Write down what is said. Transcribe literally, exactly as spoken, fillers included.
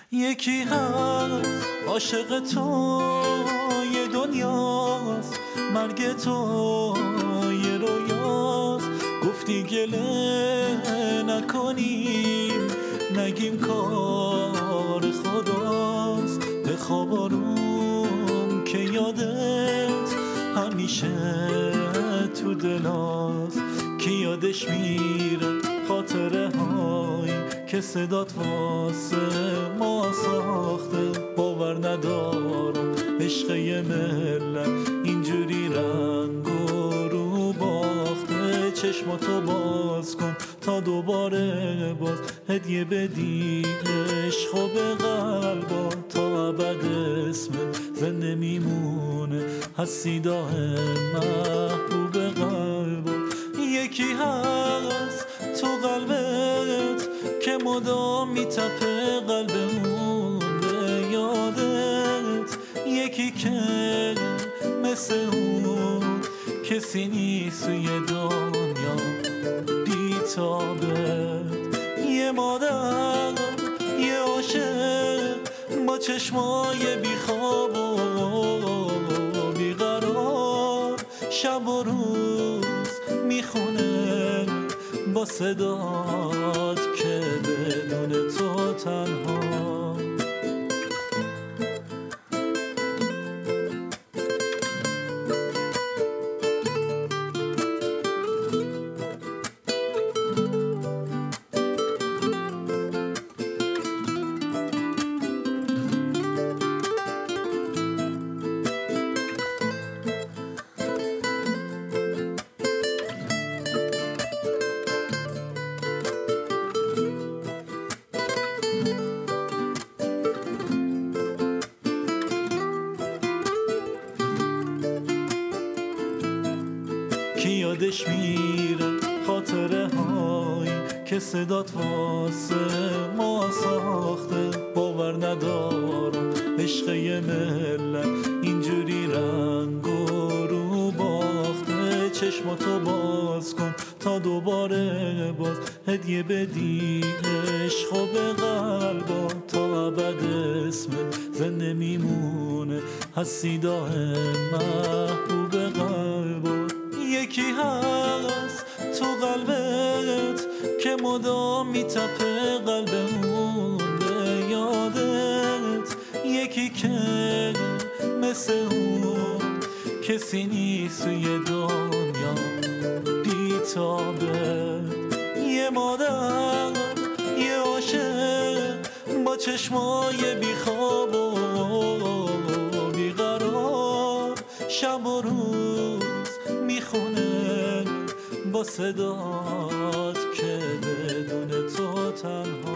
یکی هست عاشق تو یه دنیاست، مرگ تو یه رویاست. گفتی گله نکنیم نگیم کار خداست. بخواب آروم که یادت همیشه تو دلاست. که یادش میره خاطره هایی که صدات واسه ما ساخته. باور ندارم عشق یه ملت اینجوری رنگ و رو باخته. چشماتو باز کن تا دوباره باز هدیه بدی عشق و به قلبا. تا ابد اسمت زنده میمونه هستی دائم محبوب قلبا. یکی هست تو قلبت که مدام میتپه قلبمون به یادت. یکی که مثل اون کسی نیست توی دنیا بی تابت. یه مادر یه عاشق با چشمای بیخواب و بیقرار. شب و روز میخونه با صدات که بدون تو تنها. که یادش میره خاطره هایی که صدات واسه ما ساخته. باور ندارم عشق یه ملت اینجوری رنگ و رو باخته. چشماتو باز کن تا دوباره باز هدیه بدی عشق و به قلبا. تا ابد اسمت زنده میمونه هستی دائم محبوب قلبا. یکی هست تو قلبت که مدام میتپه قلبمون به یادت. یکی که مثل اون کسی نیست توی دنیا بی تابت. یه مادر یه عاشق با چشمای بیخواب و بیقرار. شب و روز میخونه با صدات که بدون تو تنها.